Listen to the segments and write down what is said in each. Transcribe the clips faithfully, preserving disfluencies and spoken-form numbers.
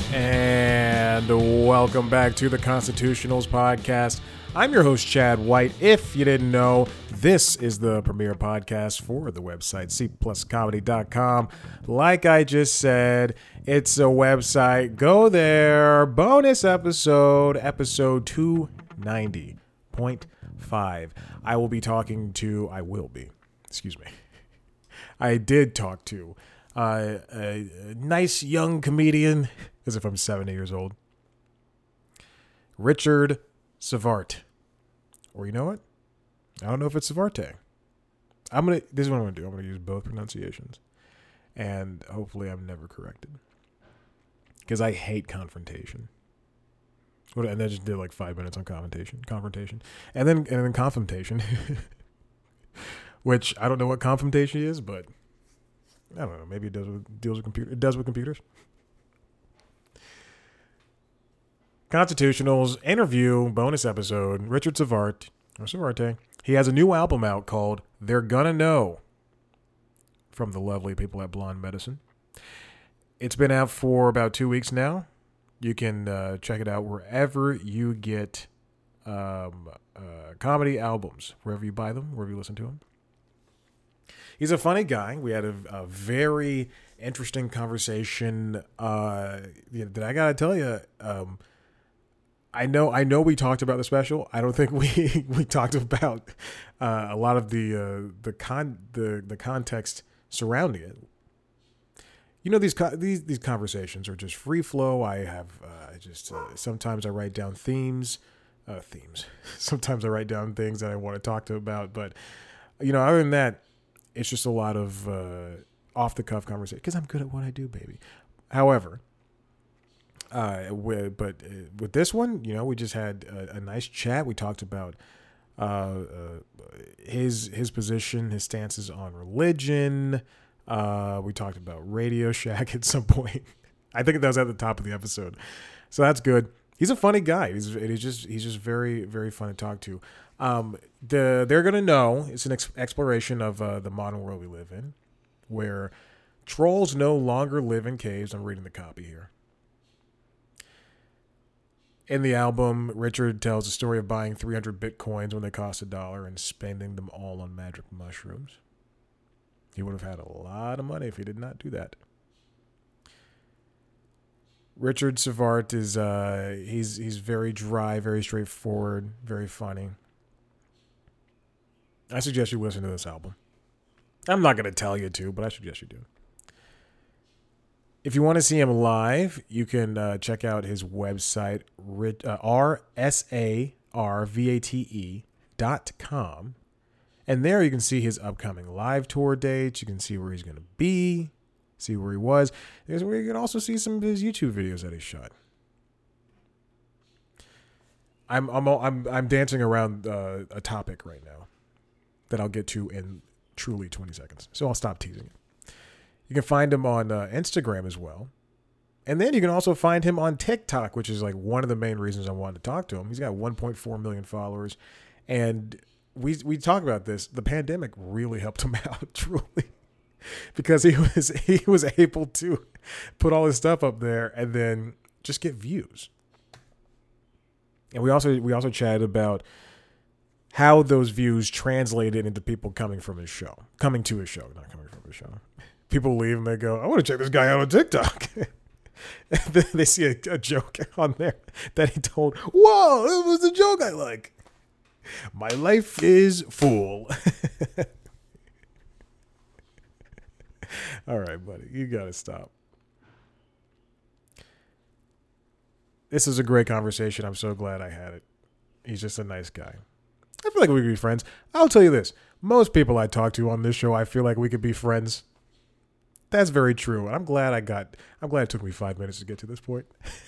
And welcome back to the Constitutionals podcast. I'm your host, Chad White. If you didn't know, this is the premier podcast for the website, c plus comedy dot com. Like I just said, it's a website. Go there. Bonus episode, episode two ninety point five. I will be talking to, I will be, excuse me. I did talk to uh, a, a nice young comedian, as if I'm seventy years old, Richard Savart. Or you know what? I don't know if it's Savarte. I'm gonna. This is what I'm gonna do. I'm gonna use both pronunciations, and hopefully I'm never corrected, because I hate confrontation. What? And I just did like five minutes on confrontation, confrontation, and then and then confrontation, which I don't know what confrontation is, but I don't know. Maybe it does with deals with computer. It does with computers. Constitutionals interview bonus episode. Richard Savart, or Savarte, he has a new album out called "They're Gonna Know" from the lovely people at Blonde Medicine. It's been out for about two weeks now. You can uh, check it out wherever you get um, uh, comedy albums, wherever you buy them, wherever you listen to them. He's a funny guy. We had a, a very interesting conversation. Uh, that I gotta tell you. Um, I know, I know. We talked about the special. I don't think we we talked about uh, a lot of the uh, the con the the context surrounding it. You know, these these these conversations are just free flow. I have uh, I just uh, sometimes I write down themes, uh, themes. Sometimes I write down things that I want to talk to about. But you know, other than that, it's just a lot of uh, off the cuff conversation because I'm good at what I do, baby. However. Uh, with, but uh, with this one, you know, we just had a, a nice chat. We talked about uh, uh, his his position, his stances on religion. Uh, we talked about Radio Shack at some point. I think that was at the top of the episode, so that's good. He's a funny guy. He's he's just he's just very very fun to talk to. Um, the they're gonna know it's an ex- exploration of uh, the modern world we live in, where trolls no longer live in caves. I'm reading the copy here. In the album, Richard tells the story of buying three hundred bitcoins when they cost a dollar and spending them all on magic mushrooms. He would have had a lot of money if he did not do that. Richard Savart is uh, he's he's very dry, very straightforward, very funny. I suggest you listen to this album. I'm not going to tell you to, but I suggest you do. If you want to see him live, you can uh, check out his website, uh, R S A R V A T E dot com. And there you can see his upcoming live tour dates. You can see where he's going to be, see where he was. There's where you can also see some of his YouTube videos that he shot. I'm I'm I'm I'm dancing around uh, a topic right now that I'll get to in truly twenty seconds. So I'll stop teasing it. You can find him on uh, Instagram as well. And then you can also find him on TikTok, which is like one of the main reasons I wanted to talk to him. He's got one point four million followers. And we we talk about this. The pandemic really helped him out, truly. Because he was he was able to put all his stuff up there and then just get views. And we also we also chatted about how those views translated into people coming from his show. Coming to his show, not coming from his show. People leave and they go, I want to check this guy out on TikTok. And then they see a, a joke on there that he told. Whoa, it was a joke I like. My life is full. All right, buddy, you got to stop. This is a great conversation. I'm so glad I had it. He's just a nice guy. I feel like we could be friends. I'll tell you this. Most people I talk to on this show, I feel like we could be friends. That's very true. And I'm glad I got, I'm glad it took me five minutes to get to this point.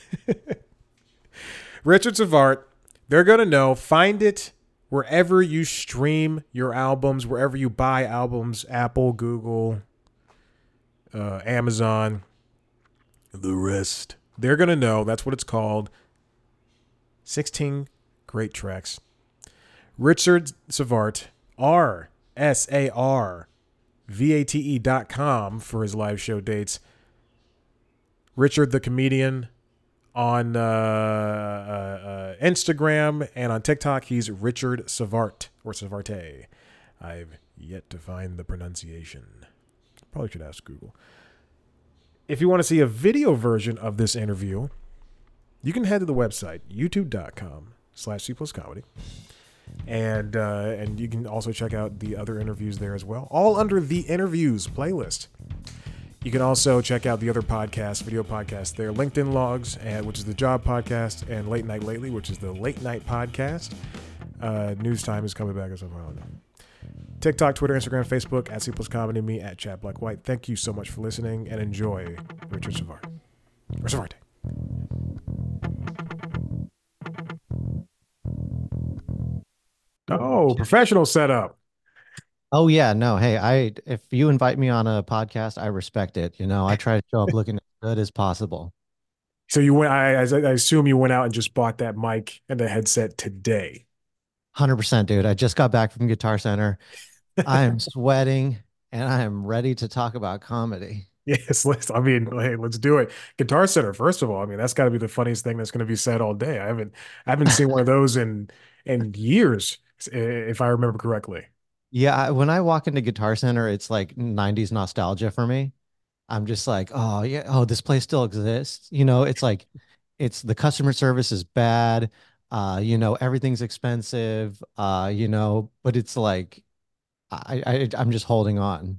Richard Savart, they're going to know. Find it wherever you stream your albums, wherever you buy albums, Apple, Google, uh, Amazon, the rest. They're going to know. That's what it's called. sixteen great tracks. Richard Savart, R S A R V A T E dot com for his live show dates. Richard the comedian On uh, uh, uh, Instagram and on TikTok, he's Richard Savart or Savarte. I've yet to find the pronunciation. Probably should ask Google. If you want to see a video version of this interview, you can head to the website, youtube.com slash C plus comedy. And uh, and you can also check out the other interviews there as well, all under the interviews playlist. You can also check out the other podcasts, video podcasts there, LinkedIn Logs, and, which is the Job Podcast, and Late Night Lately, which is the Late Night Podcast. Uh, News Time is coming back or something, I don't know. TikTok, Twitter, Instagram, Facebook, at C plus Comedy, me at Chad Black White. Thank you so much for listening, and enjoy Richard Savard. Or Savarte. Oh, professional setup. Oh yeah, no. Hey, I if you invite me on a podcast, I respect it. You know, I try to show up looking as good as possible. So you went. I, I assume you went out and just bought that mic and the headset today. one hundred percent, dude. I just got back from Guitar Center. I am sweating and I am ready to talk about comedy. Yes, let's. I mean, hey, let's do it. Guitar Center, first of all. I mean, that's got to be the funniest thing that's going to be said all day. I haven't, I haven't seen one of those in in years, if I remember correctly. Yeah, I, when I walk into Guitar Center, it's like nineties nostalgia for me. I'm just like, oh yeah, oh, this place still exists. You know, it's like it's the customer service is bad. Uh, you know, everything's expensive. Uh, you know, but it's like I, I I'm just holding on.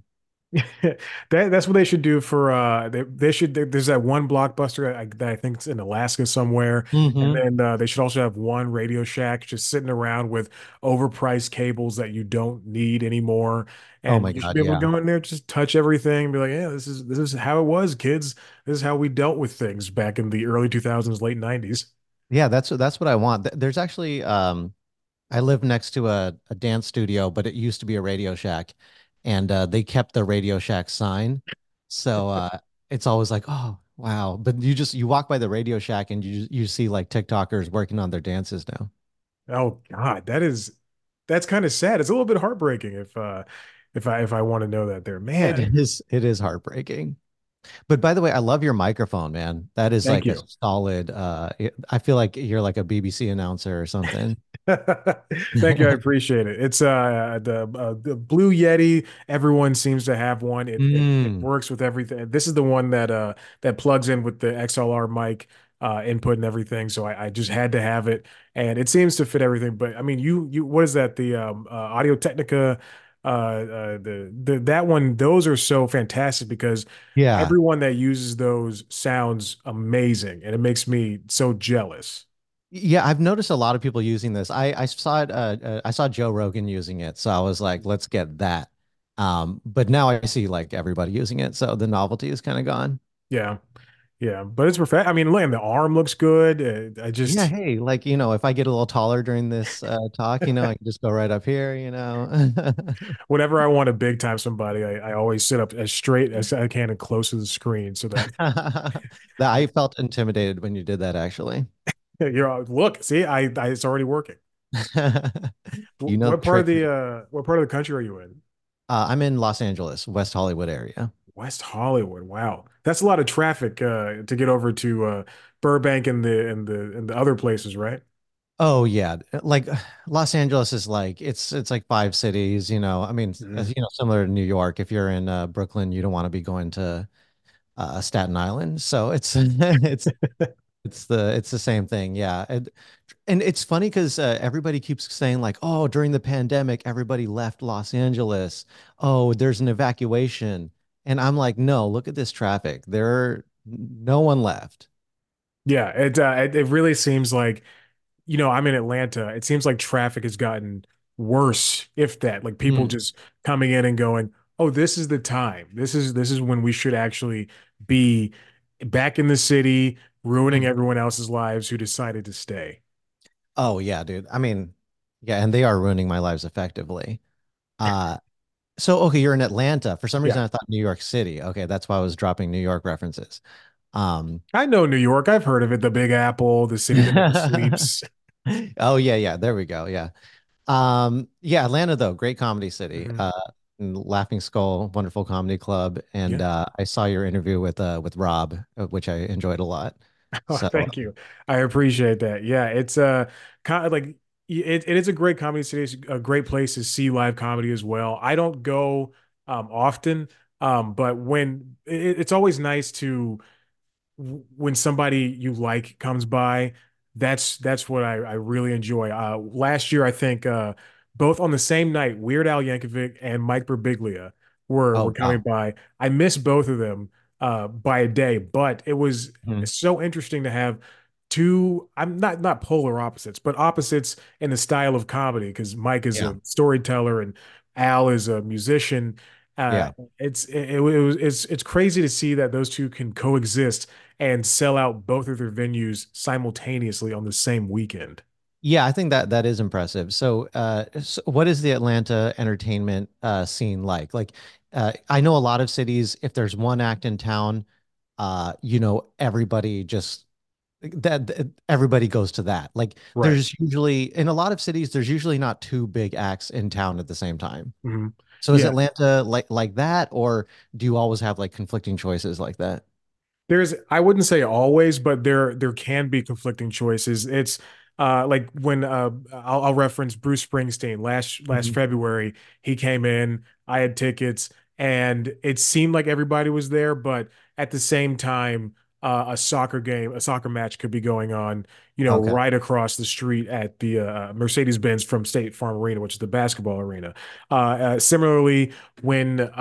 That that's what they should do for uh they they should there's that one Blockbuster I, that I think it's in Alaska somewhere, and Hmm. then uh, they should also have one Radio Shack just sitting around with overpriced cables that you don't need anymore, Oh and my you should God, be able to yeah. go in there, just touch everything and be like, yeah, this is this is how it was, kids. This is how we dealt with things back in the early two thousands, late nineties. Yeah, that's that's what I want. Th- There's actually um I live next to a, a dance studio, but it used to be a Radio Shack, and uh, they kept the Radio Shack sign. So uh, it's always like, oh wow. But you just you walk by the Radio Shack and you you see like TikTokers working on their dances now. Oh God, that is that's kind of sad. It's a little bit heartbreaking if uh if I if I want to know that there, It man. is it is heartbreaking. But by the way, I love your microphone, man. That is Thank like a you. solid uh it- I feel like you're like a B B C announcer or something. Thank you. I appreciate it. It's uh the uh, the Blue Yeti. Everyone seems to have one. It, it it Mm. works with everything. This is the one that uh that plugs in with the X L R mic uh input and everything. So I, I just had to have it, and it seems to fit everything. But I mean, you you what is that? The um uh, Audio Technica. Uh, uh the the that one. Those are so fantastic because Yeah. everyone that uses those sounds amazing, and it makes me so jealous. Yeah, I've noticed a lot of people using this. I I saw it uh, uh, I saw Joe Rogan using it, so I was like, let's get that. Um, but now I see like everybody using it, so the novelty is kind of gone. Yeah. Yeah, but it's perfect. I mean, look, and the arm looks good. Uh, I Yeah, just hey, like you know, if I get a little taller during this uh talk, you know, I can just go right up here, you know. whenever I want to big time somebody, I, I always sit up as straight as I can and close to the screen so that That I felt intimidated when you did that actually. you're all, look, see, I, I it's already working. You know the What part of trick. the uh what part of the country are you in? Uh, I'm in Los Angeles, West Hollywood area. West Hollywood. Wow. That's a lot of traffic uh to get over to uh Burbank and the and the and the other places, right? Oh yeah, like Los Angeles is like it's it's like five cities, you know. I mean, as Mhm. you know, similar to New York. If you're in uh, Brooklyn, you don't want to be going to uh, Staten Island. So it's it's it's the it's the same thing. Yeah, and, and it's funny because uh, everybody keeps saying like, oh, during the pandemic, everybody left Los Angeles. Oh, there's an evacuation, and I'm like, no, look at this traffic. There, no one left. Yeah, it uh, it, it really seems like you know, I'm in Atlanta. It seems like traffic has gotten worse, if that. Like people Hmm. just coming in and going, "Oh, this is the time. This is this is when we should actually be back in the city, ruining Mhm. everyone else's lives who decided to stay." Oh yeah, dude. I mean, yeah, and they are ruining my lives effectively. Uh, so okay, you're in Atlanta. For some Yeah. reason, I thought New York City. Okay, that's why I was dropping New York references. Um, I know New York. I've heard of it. The Big Apple, the city that never sleeps. oh yeah, yeah. There we go. Yeah. Um, yeah, Atlanta though, great comedy city. Mhm. Uh, and Laughing Skull, wonderful comedy club, and Yeah. uh, I saw your interview with uh with Rob, uh, which I enjoyed a lot. Oh, So, thank you. I appreciate that. Yeah, it's uh kind of like it, it is a great comedy city. It's a great place to see live comedy as well. I don't go um often, um, but when it, it's always nice to when somebody you like comes by, that's that's what I, I really enjoy. Uh, last year, I think uh, both on the same night, Weird Al Yankovic and Mike Birbiglia were were oh coming wow. by. I missed both of them uh, by a day, but it was Mhm. so interesting to have two. I'm not not polar opposites, but opposites in the style of comedy because Mike is Yeah. a storyteller and Al is a musician. Uh, Yeah. it's it, it was it's it's crazy to see that those two can coexist and sell out both of their venues simultaneously on the same weekend. Yeah, I think that that is impressive. So, uh, so what is the Atlanta entertainment uh, scene like? Like, uh, I know a lot of cities, if there's one act in town, uh, you know, everybody just that that- everybody goes to that. Like, Right. there's usually in a lot of cities, there's usually not two big acts in town at the same time. hmm So, is Yeah. Atlanta like like that, or do you always have like conflicting choices like that? There's, I wouldn't say always, but there there can be conflicting choices. It's uh like when uh I'll, I'll reference Bruce Springsteen last last Mhm. February. He came in, I had tickets, and it seemed like everybody was there, but at the same time, uh, a soccer game, a soccer match could be going on, you know, Okay. right across the street at the uh, Mercedes-Benz from State Farm Arena, which is the basketball arena. Uh, uh, similarly, when uh, uh,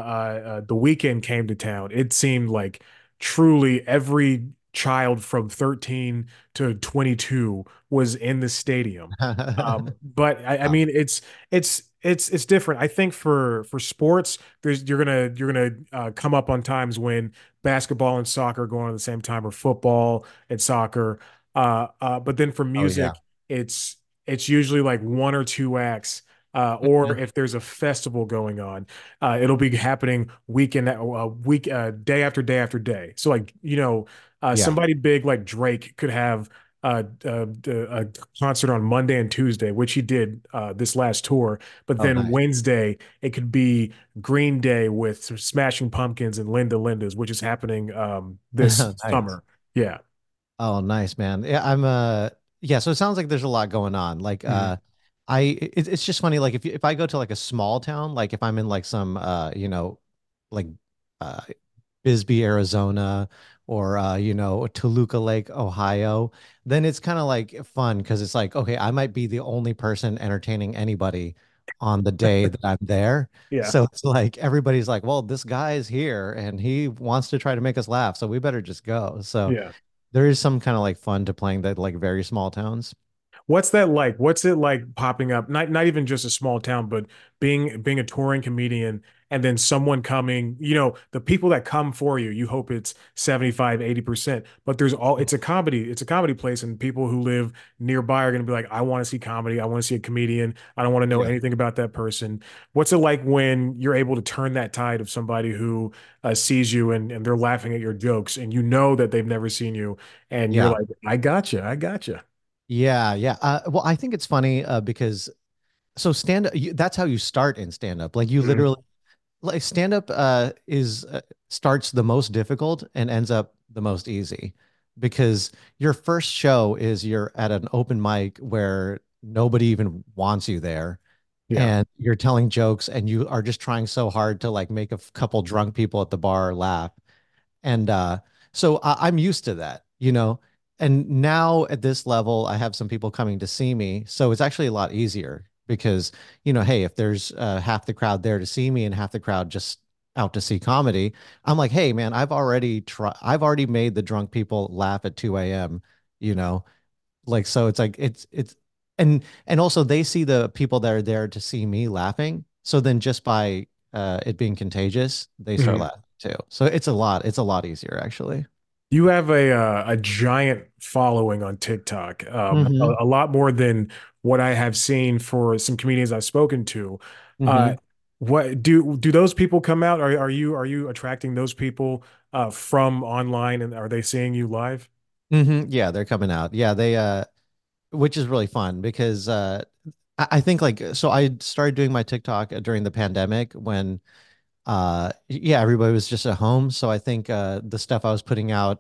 uh, the weekend came to town, it seemed like truly every child from thirteen to twenty-two was in the stadium. Um, but I, I Wow. mean, it's it's it's it's different. I think for for sports, there's you're gonna you're gonna uh, come up on times when basketball and soccer are going on at the same time, or football and soccer. Uh, uh, but then for Oh yeah. music, it's it's usually like one or two acts. Uh, or Mhm. if there's a festival going on, uh, it'll be happening weekend, uh, week, uh, day after day after day. So like, you know, uh, Yeah. somebody big like Drake could have uh, uh, a concert on Monday and Tuesday, which he did uh, this last tour. But Oh then nice. Wednesday, it could be Green Day with some Smashing Pumpkins and Linda Lindas, which is happening um, this Nice. summer. Yeah. Oh, nice, man. Yeah, I'm uh yeah, so it sounds like there's a lot going on. Like Mhm. uh I it, it's just funny like if you, if I go to like a small town, like if I'm in like some uh you know like uh Bisbee, Arizona or uh you know Toluca Lake, Ohio, then it's kind of like fun because it's like okay, I might be the only person entertaining anybody on the day that I'm there. Yeah. So it's like everybody's like, well, this guy is here and he wants to try to make us laugh, so we better just go. So Yeah. there is some kind of like fun to playing that like very small towns. What's that like? What's it like popping up? Not not even just a small town, but being being a touring comedian and then someone coming, you know, the people that come for you, you hope it's seventy-five, eighty percent. But there's all it's a comedy, it's a comedy place, and people who live nearby are gonna be like, I want to see comedy, I want to see a comedian, I don't want to know Yeah. anything about that person. What's it like when you're able to turn that tide of somebody who uh, sees you and, and they're laughing at your jokes and you know that they've never seen you and you're Yeah. like, I gotcha, I gotcha. Yeah. Yeah. Uh, well, I think it's funny uh, because so stand up, you, that's how you start in stand up. Like you Mhm. literally like stand up uh, is uh, starts the most difficult and ends up the most easy because your first show is you're at an open mic where nobody even wants you there Yeah. and you're telling jokes and you are just trying so hard to like make a f- couple drunk people at the bar laugh. And uh, so I, I'm used to that, you know. And now at this level, I have some people coming to see me. So it's actually a lot easier because, you know, hey, if there's uh, half the crowd there to see me and half the crowd just out to see comedy, I'm like, hey, man, I've already tried, I've already made the drunk people laugh at two a m, you know, like, so it's like, it's, it's, and, and also they see the people that are there to see me laughing. So then just by uh, it being contagious, they start Mhm. laughing too. So it's a lot, it's a lot easier actually. You have a uh, a giant following on TikTok, um, a, Hmm. a lot more than what I have seen for some comedians I've spoken to. Uh, Hmm. what do do those people come out? Are are you are you attracting those people uh, from online, and are they seeing you live? Hmm. Yeah, they're coming out. Yeah, they uh which is really fun because uh I, I think like so I started doing my TikTok during the pandemic when uh yeah, everybody was just at home. So I think uh the stuff I was putting out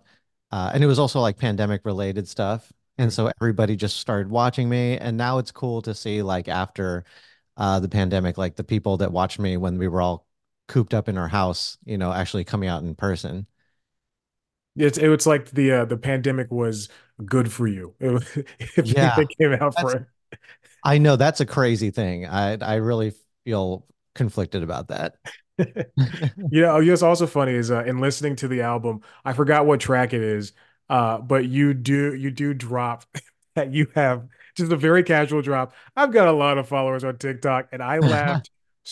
Uh, and it was also like pandemic related stuff. And Mm. so everybody just started watching me. And now it's cool to see like after uh, the pandemic, like the people that watched me when we were all cooped up in our house, you know, actually coming out in person. It's it's like the uh, the pandemic was good for you. It was, if Yeah, anything came out for that's it. I know that's a crazy thing. I I really feel conflicted about that. You know, what's also funny is uh, in listening to the album, I forgot what track it is, uh, but you do you do drop that you have just a very casual drop. I've got a lot of followers on TikTok, and I laughed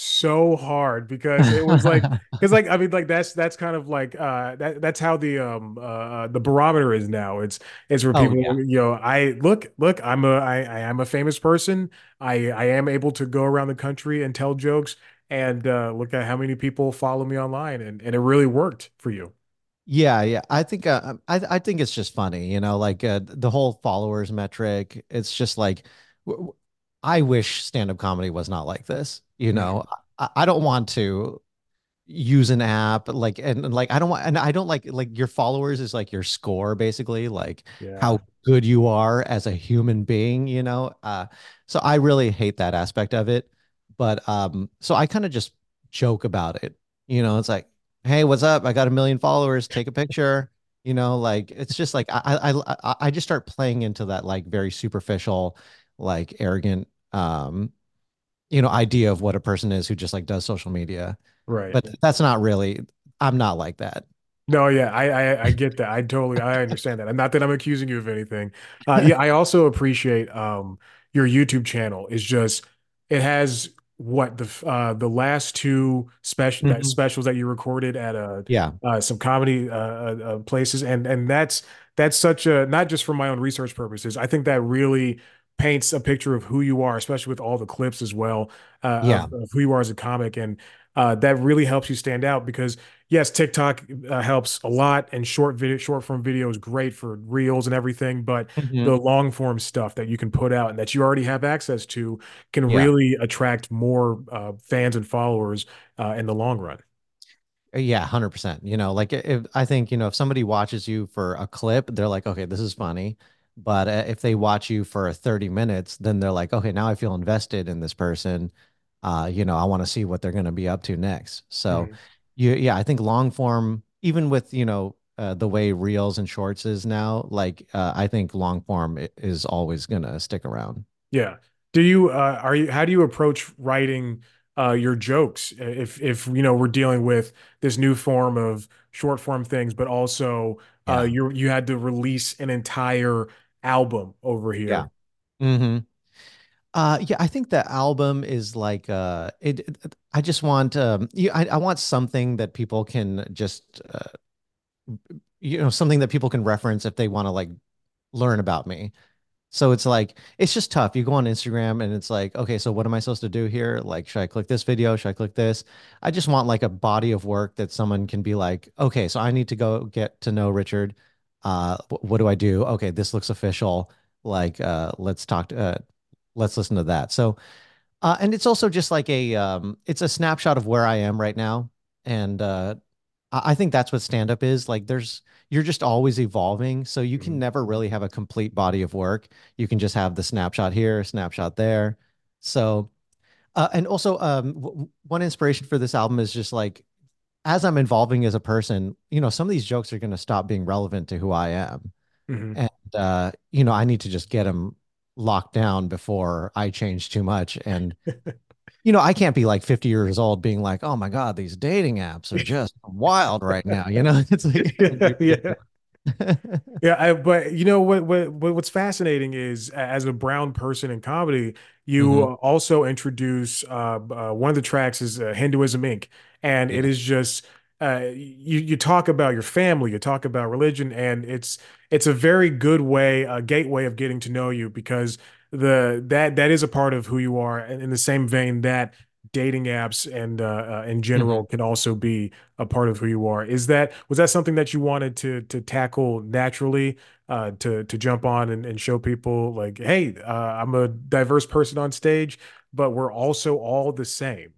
so hard because it was like because like I mean like that's that's kind of like uh that that's how the um uh uh, the barometer is now. It's it's where Oh people yeah. you know I look look I'm a I I am a famous person. I I am able to go around the country and tell jokes and uh, look at how many people follow me online, and and it really worked for you. Yeah, yeah. I think uh, um, I I think it's just funny, you know, like uh, the whole followers metric. It's just like w w- I wish stand-up comedy was not like this. You Mhm. know, I, I don't want to use an app like and, and like I don't want and I don't like like your followers is like your score basically, like Yeah, how good you are as a human being, you know. Uh, so I really hate that aspect of it. But um, so I kind of just joke about it. You know, it's like, hey, what's up? I got a million followers. Take a picture. You know, like it's just like I I I I just start playing into that like very superficial, like arrogant um, you know, idea of what a person is who just like does social media. right. But that's not really, I'm not like that. No, yeah, I, I I get that. I totally I understand that. And not that I'm accusing you of anything. Uh, yeah, I also appreciate um your YouTube channel. Is just it has what the f- uh the last two special that Mhm. specials that you recorded at uh, Yeah. uh some comedy uh, uh uh, places, and and that's that's such a not just for my own research purposes. I think that really paints a picture of who you are, especially with all the clips as well uh, Yeah. of, of who you are as a comic, and uh, that really helps you stand out because yes, TikTok uh, helps a lot, and short video, short form video is great for reels and everything. But the Mhm. long form stuff that you can put out and that you already have access to can Yeah. really attract more uh, fans and followers uh, in the long run. Yeah, one hundred percent. You know, like if I think, you know, if somebody watches you for a clip, they're like, okay, this is funny. But uh, if they watch you for thirty minutes, then they're like, okay, now I feel invested in this person. Uh, you know, I want to see what they're going to be up to next. So, Mhm. you, yeah, I think long form, even with, you know, uh, the way reels and shorts is now, like, uh, I think long form i- is always going to stick around. Yeah. Do you uh, are you how do you approach writing uh, your jokes if if you know we're dealing with this new form of short form things, but also uh, Yeah. you you had to release an entire album over Yeah. here. hmm Uh, yeah, I think the album is like uh, it. it- I just want um, you, I, I want something that people can just uh, you know, something that people can reference if they want to like learn about me. So it's like it's just tough. You go on Instagram and it's like, okay, so what am I supposed to do here? Like, should I click this video? Should I click this? I just want like a body of work that someone can be like, okay, so I need to go get to know Richard. Uh, wh- what do I do? Okay, this looks official. Like, uh, let's talk. Uh, let's listen to that. So Uh, and it's also just like a um, it's a snapshot of where I am right now. And uh, I I think that's what stand up is. Like there's you're just always evolving. So you can Mhm. never really have a complete body of work. You can just have the snapshot here, snapshot there. So uh, and also um, w one inspiration for this album is just like as I'm evolving as a person, you know, some of these jokes are going to stop being relevant to who I am. Mhm. And uh, you know, I need to just get them locked down before I change too much. And you know, I can't be like fifty years old being like, oh my God, these dating apps are just wild right now. You know, it's like Yeah, yeah. ridiculous. Yeah, I, but you know what, what? What? What's fascinating is, as a brown person in comedy, you hmm also introduce uh, uh, one of the tracks is uh, Hinduism Incorporated, and it Yeah. is just uh, you. You talk about your family, you talk about religion, and it's it's a very good way, a gateway of getting to know you because the that that is a part of who you are, and in the same vein that dating apps and uh, uh, in hmm general can also be a part of who you are. Is that was that something that you wanted to to tackle naturally, uh, to to jump on and, and show people like, hey, uh, I'm a diverse person on stage, but we're also all the same.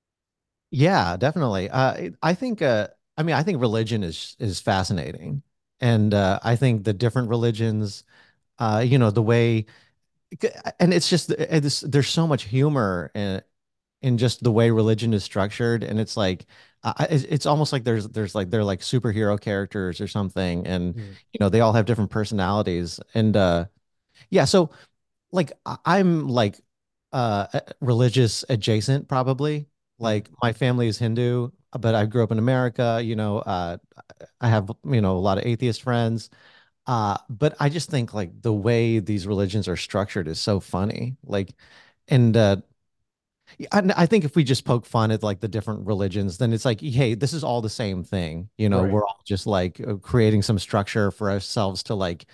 Yeah, definitely. Uh, it- I think, uh, I mean, I think religion is is fascinating. And uh, I think the different religions, uh, you know, the way, and it's just it's, there's so much humor in in just the way religion is structured, and it's like I, it's it's almost like there's there's like they're like superhero characters or something, and Mhm. you know they all have different personalities, and uh, yeah, so like I- I'm like uh uh, religious adjacent probably. Mhm. Like my family is Hindu, but I grew up in America, you know, uh I have, you know, a lot of atheist friends. Uh, but I just think like the way these religions are structured is so funny. Like, and uh, I, I think if we just poke fun at like the different religions, then it's like, hey, this is all the same thing. You know, Right. we're all just like uh, creating some structure for ourselves to like,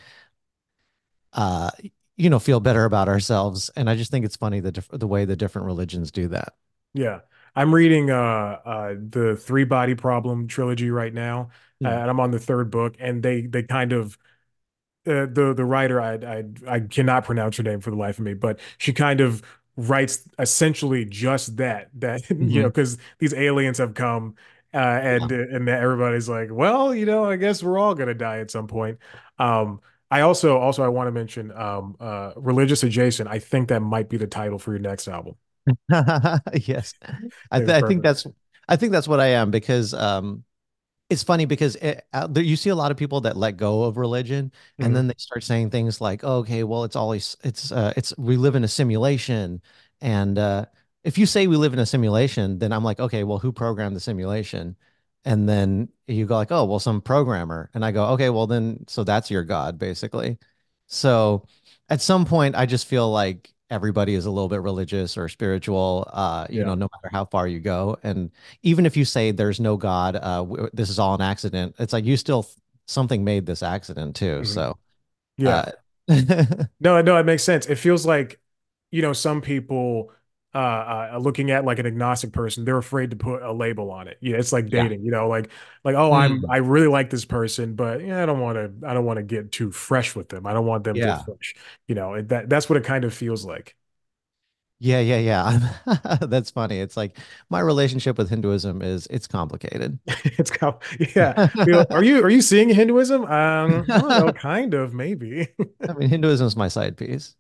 uh, you know, feel better about ourselves. And I just think it's funny the diff the way the different religions do that. Yeah. I'm reading uh uh the Three Body Problem trilogy right now, uh, Hmm. and I'm on the third book, and they they kind of uh, the the writer I I I cannot pronounce her name for the life of me, but she kind of writes essentially just that that you know Hmm. because these aliens have come, uh, Yeah. and and everybody's like, well, you know, I guess we're all gonna die at some point. Um, I also also I want to mention um uh Religious Adjacent. I think that might be the title for your next album. Yes. I th It's I think perfect. that's I think that's what I am because um it's funny because it, uh, there, you see a lot of people that let go of religion and Hmm. then they start saying things like, oh, okay, well, it's always it's uh, it's we live in a simulation, and uh, if you say we live in a simulation, then I'm like, okay, well, who programmed the simulation? And then you go like, oh, well, some programmer, and I go, okay, well, then so that's your God, basically. So at some point, I just feel like everybody is a little bit religious or spiritual, uh, you Yeah. know, no matter how far you go, and even if you say there's no God, uh, w this is all an accident, it's like you still something made this accident too. Hmm. So, Yeah. uh, No, no, it makes sense. It feels like, you know, some people uh, uh looking at like an agnostic person, they're afraid to put a label on it. Yeah, it's like yeah. dating, you know, like like oh, I'm Mm, I really like this person, but yeah, I don't want to I don't want to get too fresh with them. I don't want them to yeah. fresh. You know, it, that that's what it kind of feels like. Yeah, yeah, yeah. That's funny. It's like my relationship with Hinduism is it's complicated. It's kind of, yeah. You know, are you are you seeing Hinduism? Um, I don't know, kind of, maybe. I mean, Hinduism is my side piece.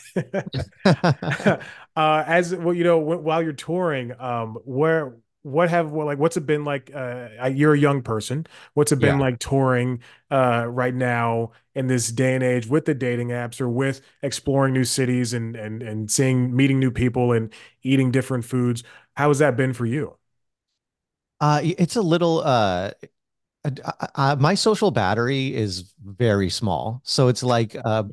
uh as well, you know, wh- while you're touring, um where what have well, like what's it been like, uh uh, you're a young person, what's it been Yeah. like touring uh right now in this day and age with the dating apps or with exploring new cities and and and seeing meeting new people and eating different foods? How has that been for you? Uh, it's a little uh Uh, uh, uh, my social battery is very small. So it's like uh,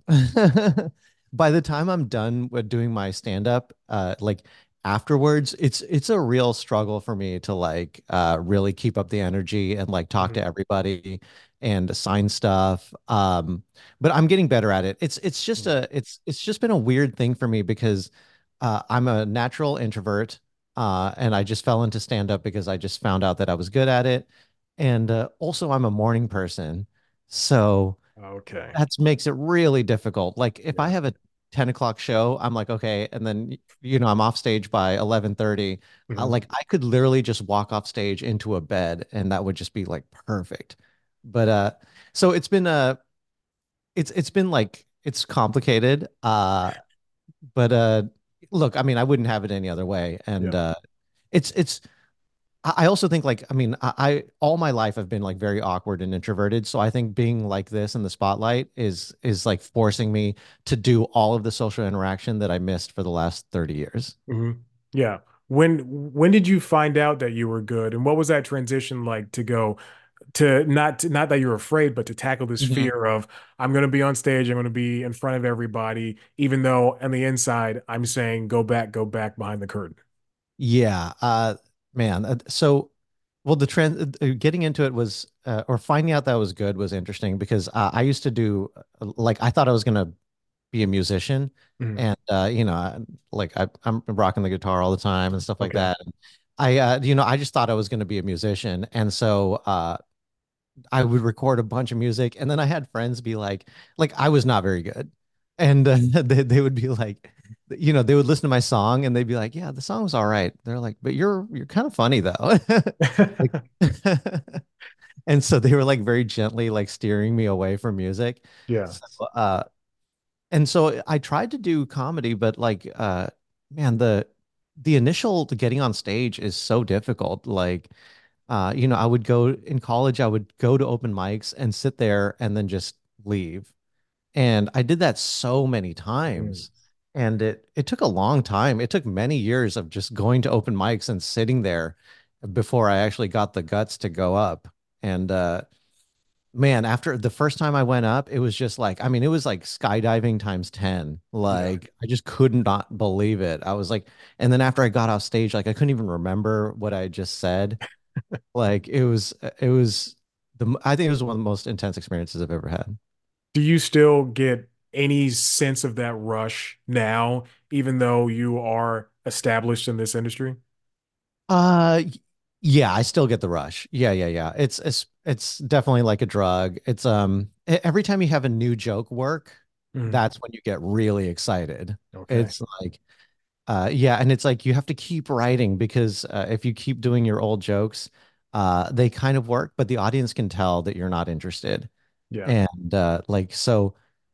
by the time I'm done with doing my stand up, uh, like afterwards, it's it's a real struggle for me to like uh, really keep up the energy and like talk Mhm. to everybody and assign stuff. Um, but I'm getting better at it. It's it's just Mhm. a it's it's just been a weird thing for me because uh, I'm a natural introvert. Uh, and I just fell into stand up because I just found out that I was good at it. And uh, also, I'm a morning person. So Okay. that makes it really difficult. Like, if I Yeah. have a ten o'clock show, I'm like, okay. And then, you know, I'm off stage by eleven thirty. Uh, Mhm. like, I could literally just walk off stage into a bed and that would just be like perfect. But, uh, so it's been, uh, it's, it's been like, it's complicated. Uh, but, uh, look, I mean, I wouldn't have it any other way. And, Yeah. uh, it's, it's, I I also think like I mean I, I all my life I've been like very awkward and introverted, so I think being like this in the spotlight is is like forcing me to do all of the social interaction that I missed for the last thirty years. Hmm. Yeah. When when did you find out that you were good, and what was that transition like to go to not to, not that you're afraid, but to tackle this Mhm. fear of I'm going to be on stage, I'm going to be in front of everybody, even though on the inside I'm saying go back, go back behind the curtain. Yeah, uh man, uh, so well the trend uh, getting into it was uh, or finding out that was good was interesting because uh, I used to do uh, like I thought I was gonna be a musician Mhm. and uh you know I- like I, I'm rocking the guitar all the time and stuff like Okay. that. I uh you know I just thought I was going to be a musician, and so uh I would record a bunch of music, and then I had friends be like like I was not very good, and uh, they they would be like, you know, they would listen to my song and they'd be like, yeah, the song's all right. They're like, but you're you're kind of funny though. Like And so they were like very gently like steering me away from music. Yeah. So, uh, and so I tried to do comedy, but like, uh, man, the the initial getting on stage is so difficult. Like, uh, you know, I would go in college, I would go to open mics and sit there and then just leave. And I did that so many Mm. times. And it it took a long time. It took many years of just going to open mics and sitting there before I actually got the guts to go up. And uh man, after the first time I went up, it was just like, I mean, it was like skydiving times ten. Yeah. Like, I just could not believe it. I was like, and then after I got off stage, like, I couldn't even remember what I just said. Like, it was, it was the, I think it was one of the most intense experiences I've ever had. Do you still get any sense of that rush now, even though you are established in this industry? Uh, y- yeah, I still get the rush. Yeah, yeah, yeah. It's, it's, it's definitely like a drug. It's, um, e- every time you have a new joke work, Mhm. that's when you get really excited. Okay. It's like, Uh, yeah, and it's like you have to keep writing because uh, if you keep doing your old jokes, uh, they kind of work, but the audience can tell that you're not interested. Yeah. And uh, like so,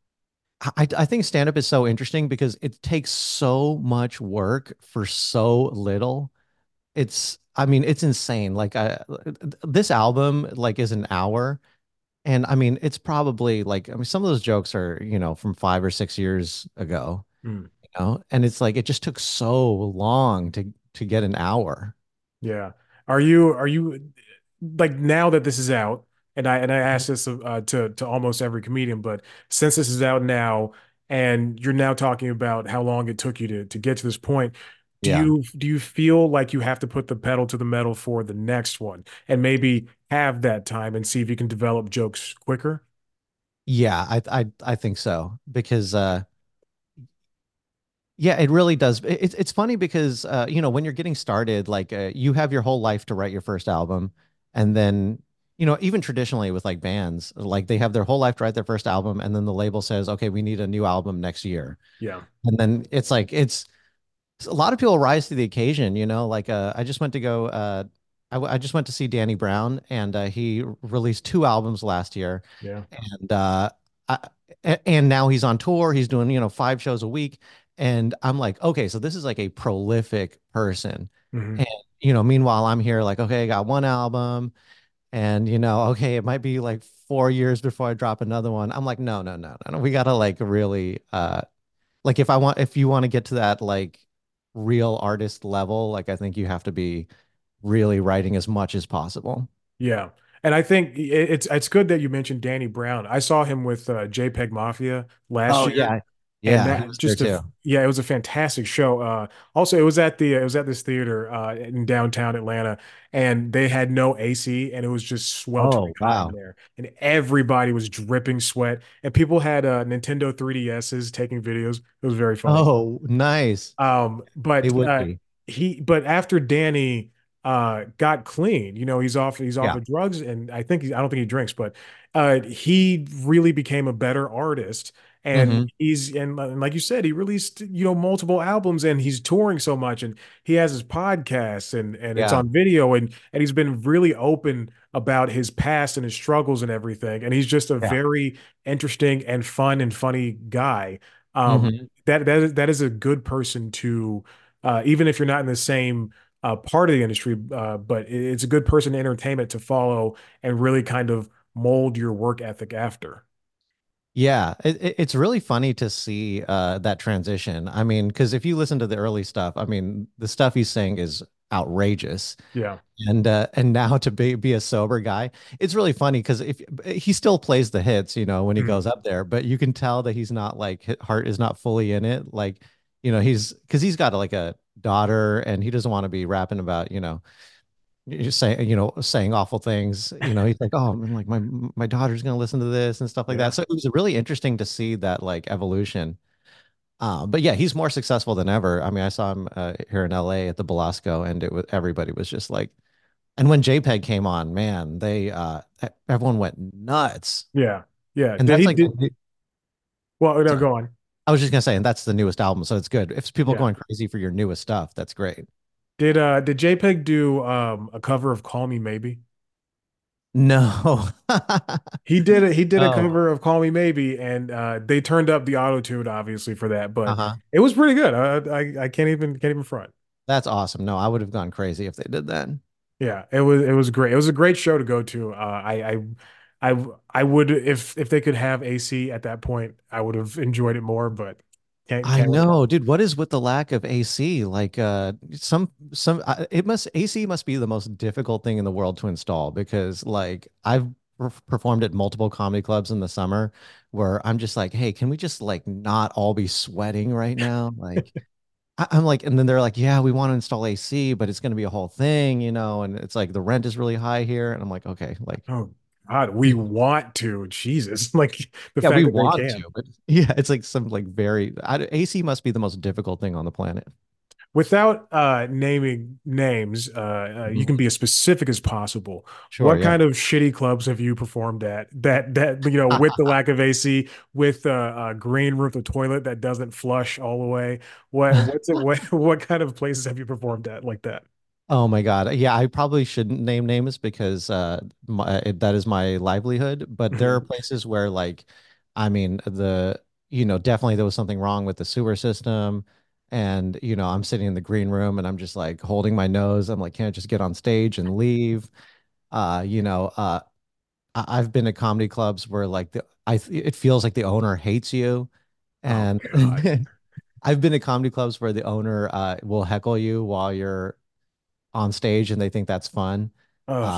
I I think stand up is so interesting because it takes so much work for so little. It's I mean it's insane. Like I this album like is an hour, and I mean it's probably like I mean some of those jokes are you know from five or six years ago, Mm. you know, and it's like it just took so long to to get an hour. Yeah. Are you are you like now that this is out, and I and I asked this uh, to to almost every comedian, but since this is out now, and you're now talking about how long it took you to to get to this point, do Yeah. you do you feel like you have to put the pedal to the metal for the next one and maybe have that time and see if you can develop jokes quicker? Yeah, I I I think so because uh yeah, it really does. It- It's it's funny because uh you know, when you're getting started, like uh, you have your whole life to write your first album, and then you know, even traditionally with like bands, like they have their whole life to write their first album, and then the label says, "Okay, we need a new album next year." Yeah. And then it's like it's a lot of people rise to the occasion, you know, like uh I just went to go uh I, w- I just went to see Danny Brown, and uh, he released two albums last year, Yeah. and uh, I, a- and now he's on tour. He's doing you know five shows a week, and I'm like, okay, so this is like a prolific person, Hmm. and you know, meanwhile I'm here like, okay, I got one album, and you know, okay, it might be like four years before I drop another one. I'm like, no, no, no, no, no. We gotta like really, uh, like if I want, if you want to get to that like real artist level, like I think you have to be really writing as much as possible. Yeah. And I think it- it's it's good that you mentioned Danny Brown. I saw him with uh, JPEG Mafia last Oh year, yeah. and Yeah, he that was there just a too. yeah, it was a fantastic show. Uh, also, it was at the it was at this theater uh, in downtown Atlanta, and they had no A C, and it was just sweltering Oh, hot in wow. there, and everybody was dripping sweat, and people had uh, Nintendo three D S's taking videos. It was very funny. Oh, nice. Um, They but would uh, be. he, but after Danny uh got clean, you know, he's off, he's off Yeah. of drugs, and I think he, I don't think he drinks, but uh, he really became a better artist, and Hmm. he's and, and like you said, he released you know multiple albums, and he's touring so much, and he has his podcast, and and it's Yeah. on video, and and he's been really open about his past and his struggles and everything, and he's just a Yeah. very interesting and fun and funny guy. Um, Hmm. that that is that is a good person to uh, even if you're not in the same uh, part of the industry, uh, but it- it's a good person in entertainment to follow and really kind of mold your work ethic after. Yeah, it, it- it's really funny to see uh, that transition. I mean, because if you listen to the early stuff, I mean, the stuff he's saying is outrageous. Yeah. And uh, and now to be be a sober guy, it's really funny because if he still plays the hits, you know, when he Mhm. goes up there, but you can tell that he's not like his heart is not fully in it. Like, you know, he's because he's got like a daughter, and he doesn't want to be rapping about, you know, just saying, you know, saying awful things. You know, he's like, oh, I'm like my my daughter's gonna listen to this and stuff like that. Yeah. So it was really interesting to see that like evolution. Uh, but yeah, he's more successful than ever. I mean, I saw him uh, here in L A at the Belasco, and it was everybody was just like, and when JPEG came on, man, they uh e- everyone went nuts. Yeah. Yeah. And Did that's he like did well, no, sorry. go on. I was just gonna say, and that's the newest album, so it's good. If people are Yeah. going crazy for your newest stuff, that's great. Did uh did JPEG do um a cover of Call Me Maybe? No. He did it. He did a Oh. cover of "Call Me Maybe," and uh, they turned up the auto tune obviously for that, but Uh-huh. it was pretty good. I, I I can't even can't even front. That's awesome. No, I would have gone crazy if they did that. Yeah, it was it was great. It was a great show to go to. Uh, I I I I would if if they could have A C at that point, I would have enjoyed it more, but can't I can't really. know, dude. What is with the lack of A C? Like, uh, some, some, uh, it must, A C must be the most difficult thing in the world to install because, like, I've per- performed at multiple comedy clubs in the summer where I'm just like, hey, can we just, like, not all be sweating right now? Like, I, I'm like, and then they're like, yeah, we want to install A C, but it's going to be a whole thing, you know, and it's like the rent is really high here. And I'm like, okay, like, Oh God, we want to. Jesus, like the yeah, fact we that they want to, can. but yeah, it's like some, like, very, I, A C must be the most difficult thing on the planet. Without uh, naming names, uh, uh, you Mhm. can be as specific as possible. Sure, What yeah. kind of shitty clubs have you performed at that that you know with the lack of A C, with a, a green room, the toilet that doesn't flush all the way? What what's it? What what kind of places have you performed at like that? Oh my God. Yeah, I probably shouldn't name names because uh my, it, that is my livelihood, but there are Mhm. places where like I mean the you know, definitely there was something wrong with the sewer system and you know, I'm sitting in the green room and I'm just like holding my nose. I'm like, can't I just get on stage and leave? Uh, you know, uh I I've been to comedy clubs where like the I it feels like the owner hates you Oh and God. I've been to comedy clubs where the owner uh will heckle you while you're on stage and they think that's fun. Ugh. Uh,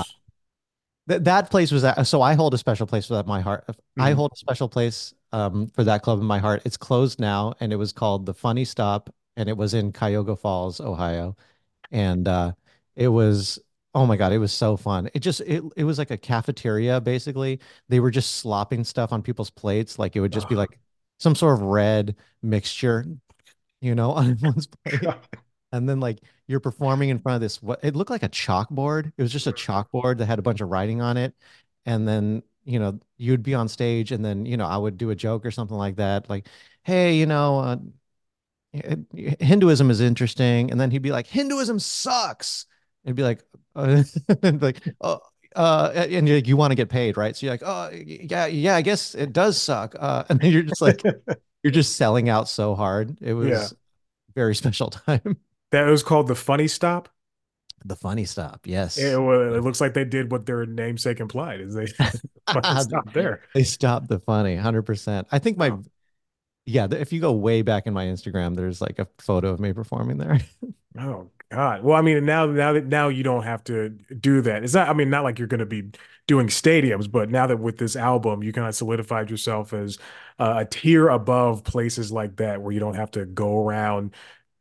th that place was at, so I hold a special place for that in my heart. I Mhm. hold a special place um, for that club in my heart. It's closed now, and it was called the Funny Stop, and it was in Cuyahoga Falls, Ohio, and uh, it was oh my God, it was so fun. It just it it was like a cafeteria basically. They were just slopping stuff on people's plates, like it would just be Ugh. like some sort of red mixture, you know, on everyone's plate. God. And then like you're performing in front of this what it looked like a chalkboard. It was just a chalkboard that had a bunch of writing on it. And then, you know, you'd be on stage and then, you know, I would do a joke or something like that. Like, hey, you know, uh, Hinduism is interesting. And then he'd be like, Hinduism sucks. And be like, uh, and like, oh, uh, and you're like, you want to get paid, right? So you're like, oh, yeah, yeah, I guess it does suck. Uh, and then you're just like, you're just selling out so hard. It Yeah, was very special time. that was called the Funny Stop. The funny stop. It, Yes. wa- it looks like they did what their namesake implied, is they fucking stopped there. They stopped the funny one hundred percent. I think my, Oh, yeah, if you go way back in my Instagram, there's like a photo of me performing there. oh God. Well, I mean, now now that now you don't have to do that. It's not. I mean, not like you're going to be doing stadiums, but now that with this album, you kind of solidified yourself as uh, a tier above places like that, where you don't have to go around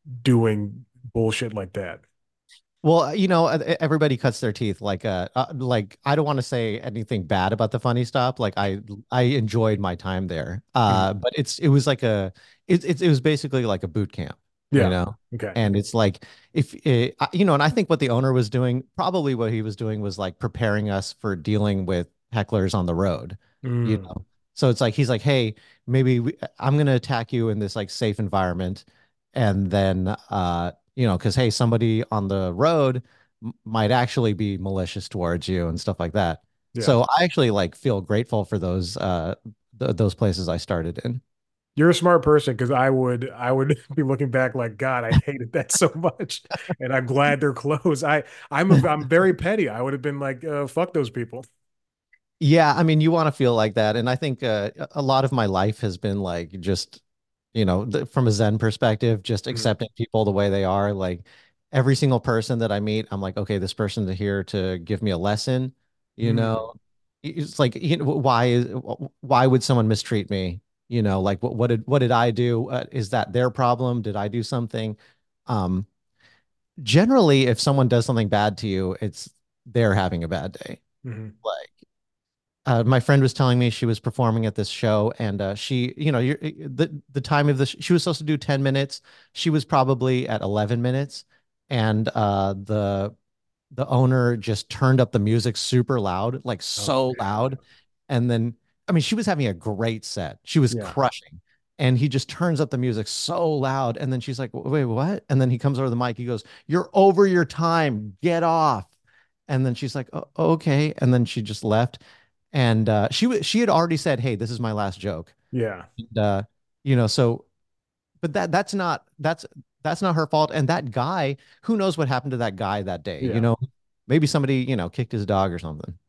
doing bullshit like that. Well, you know, e- everybody cuts their teeth. Like, uh, uh like I don't want to say anything bad about the funny stop. Like, I I enjoyed my time there. Mhm. Uh, but it's it was like a it it, it was basically like a boot camp, you Yeah. know. Okay. And it's like if it, I- you know, and I think what the owner was doing, probably what he was doing was like preparing us for dealing with hecklers on the road, you Mm. know. So it's like he's like, hey, maybe we, I'm gonna attack you in this like safe environment, and then uh you know, because hey, somebody on the road m- might actually be malicious towards you and stuff like that. Yeah. So I actually like feel grateful for those uh th those places I started in. You're a smart person because I would I would be looking back like God, I hated that so much, and I'm glad they're closed. I I'm a, I'm very petty. I would have been like, uh, fuck those people. Yeah, I mean, you want to feel like that, and I think uh, a lot of my life has been like just, you know, th from a Zen perspective, just Mhm. accepting people the way they are. Like every single person that I meet, I'm like, okay, this person's here to give me a lesson. You Mm. know, it's like, you know, why is why would someone mistreat me? You know, like what what did what did I do? Uh, is that their problem? Did I do something? Um, Generally, if someone does something bad to you, it's they're having a bad day. Mhm. Like uh, my friend was telling me she was performing at this show, and uh, she, you know, you're, the the time of the sh she was supposed to do ten minutes. She was probably at eleven minutes, and uh, the the owner just turned up the music super loud, like Oh so loud, God. and then I mean, she was having a great set. She was Yeah. crushing. And he just turns up the music so loud. And then she's like, wait, what? And then he comes over the mic. He goes, you're over your time. Get off. And then she's like, oh, okay. And then she just left. And uh, she was she had already said, hey, this is my last joke. Yeah. And, uh, you know, so but that that's not that's that's not her fault. And that guy, who knows what happened to that guy that day? You Yeah. know, maybe somebody, you know, kicked his dog or something.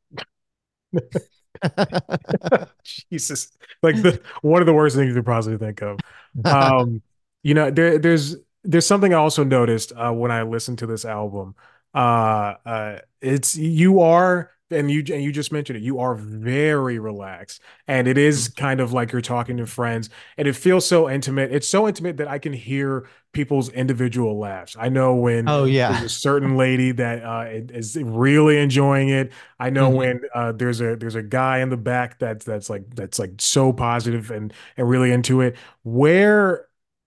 Jesus. Like the one of the worst things you could possibly think of. Um, you know, there there's there's something I also noticed uh when I listened to this album. Uh uh it's you are and you and you just mentioned it, you are very relaxed. And it is kind of like you're talking to friends, and it feels so intimate. It's so intimate that I can hear people's individual laughs. I know when Oh there's yeah. a certain lady that uh is really enjoying it. I know Mhm. when uh, there's a there's a guy in the back that's that's like that's like so positive and and really into it. Where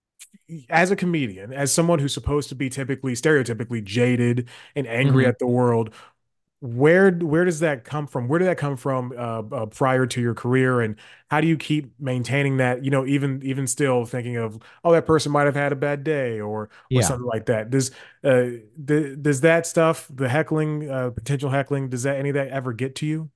as a comedian, as someone who's supposed to be typically stereotypically jaded and angry Mhm. at the world, where where does that come from? Where did that come from uh, uh, prior to your career, and how do you keep maintaining that? You know, even even still thinking of, oh, that person might have had a bad day or or Yeah. something like that. Does uh, th does that stuff, the heckling, uh, potential heckling, does that any of that ever get to you?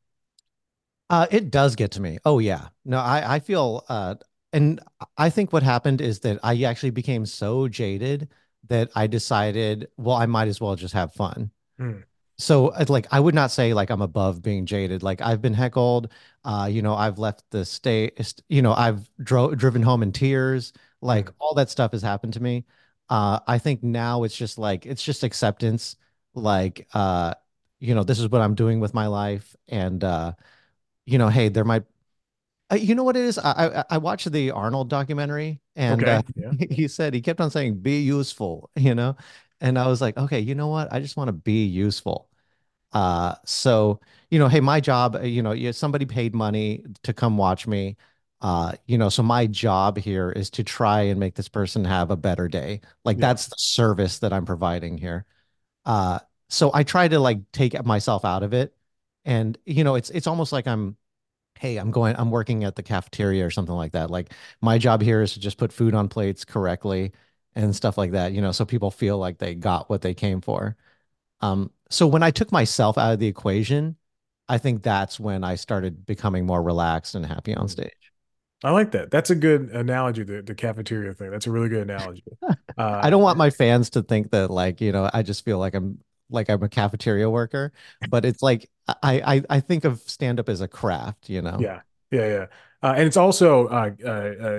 Uh, it does get to me. Oh yeah. No, I I feel uh and I think what happened is that I actually became so jaded that I decided, well, I might as well just have fun. Hmm. So uh, like I would not say like I'm above being jaded. Like I've been heckled, uh, you know, I've left the state, you know, I've dro driven home in tears. Like Hmm. all that stuff has happened to me. Uh, I think now it's just like it's just acceptance. Like uh, you know, this is what I'm doing with my life, and uh, you know, hey, there might uh, you know what it is? I, I I watched the Arnold documentary, and uh, Okay. Yeah. he said he kept on saying "be useful," you know, and I was like, okay, you know what? I just want to be useful. Uh, so you know, hey, my job, uh, you know, yeah, somebody paid money to come watch me. Uh, you know, so my job here is to try and make this person have a better day. Like Yeah. that's the service that I'm providing here. Uh, so I try to like take myself out of it, and you know, it's it's almost like I'm hey, I'm going, I'm working at the cafeteria or something like that. Like my job here is to just put food on plates correctly and stuff like that, you know, so people feel like they got what they came for. Um, so when I took myself out of the equation, I think that's when I started becoming more relaxed and happy on Hmm. stage. I like that. That's a good analogy, the, the cafeteria thing. That's a really good analogy. I Uh, don't want my fans to think that like, you know, I just feel like I'm like I'm a cafeteria worker, but it's like I I I think of stand up as a craft, you know. yeah. Yeah. Yeah. Uh, and it's also uh, uh, uh,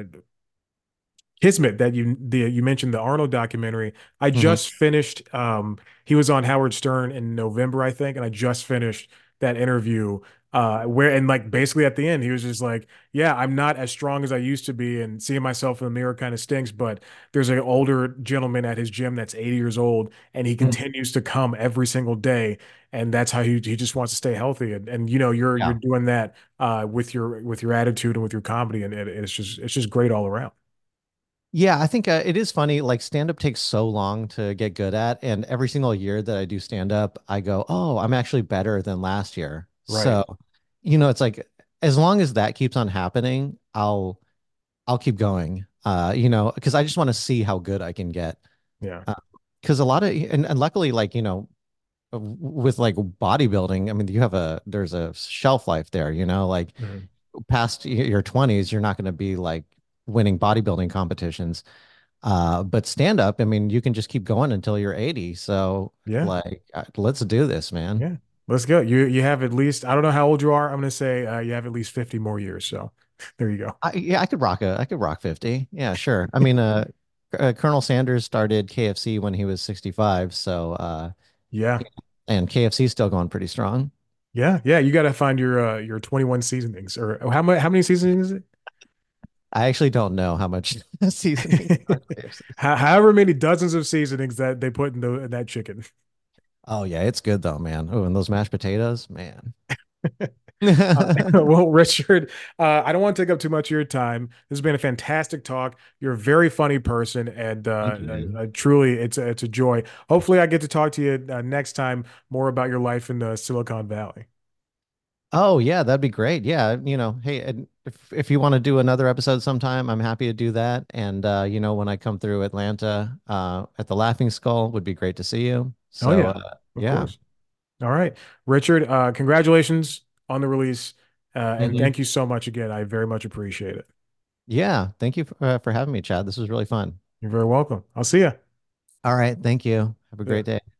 Kismet that you the you mentioned the Arnold documentary. I Hmm. just finished. Um, he was on Howard Stern in November, I think, and I just finished that interview. Uh, where and like basically at the end, he was just like, "Yeah, I'm not as strong as I used to be, and seeing myself in the mirror kind of stinks." But there's an older gentleman at his gym that's eighty years old, and he continues to come every single day, and that's how he he just wants to stay healthy. And and you know, you're you're Yeah. doing that uh with your with your attitude and with your comedy, and it, it's just it's just great all around. Yeah, I think uh, it is funny. Like stand up takes so long to get good at, and every single year that I do stand up, I go, "Oh, I'm actually better than last year." Right. So, you know, it's like as long as that keeps on happening, I'll I'll keep going. Uh, you know, because I just want to see how good I can get. Yeah. Uh, because a lot of and, and luckily, like, you know, w- with like bodybuilding, I mean, you have a there's a shelf life there, you know, like Mhm. past y- your twenties, you're not going to be like winning bodybuilding competitions. Uh, but stand up, I mean, you can just keep going until you're eighty. So Yeah. like, uh, let's do this, man. Yeah. Let's go. You you have at least, I don't know how old you are. I'm gonna say uh, you have at least fifty more years. So there you go. I, yeah, I could rock a, I could rock fifty. Yeah, sure. I mean, uh, uh, Colonel Sanders started K F C when he was sixty-five. So, uh, Yeah. yeah, and K F C is still going pretty strong. Yeah. Yeah. You got to find your uh, your twenty-one seasonings or oh, how many how many seasonings is I actually don't know how much seasoning on it? K F C. How- However many dozens of seasonings that they put in, the, in that chicken. Oh yeah, it's good though, man. Oh, and those mashed potatoes, man. Uh, well, Richard, uh, I don't want to take up too much of your time. This has been a fantastic talk. You're a very funny person, and uh, Thank you, uh, man. uh, truly, it's a, it's a joy. Hopefully, I get to talk to you uh, next time more about your life in the Silicon Valley. Oh yeah, that'd be great. Yeah, you know, hey, and if if you want to do another episode sometime, I'm happy to do that. And uh, you know, when I come through Atlanta, uh, at the Laughing Skull, would be great to see you. Oh So yeah, uh, of yeah, course. All right, Richard. Uh, congratulations on the release, uh, and Mhm. thank you so much again. I very much appreciate it. Yeah, thank you for, uh, for having me, Chad. This was really fun. You're very welcome. I'll see you. All right, thank you. Have a Yeah. great day.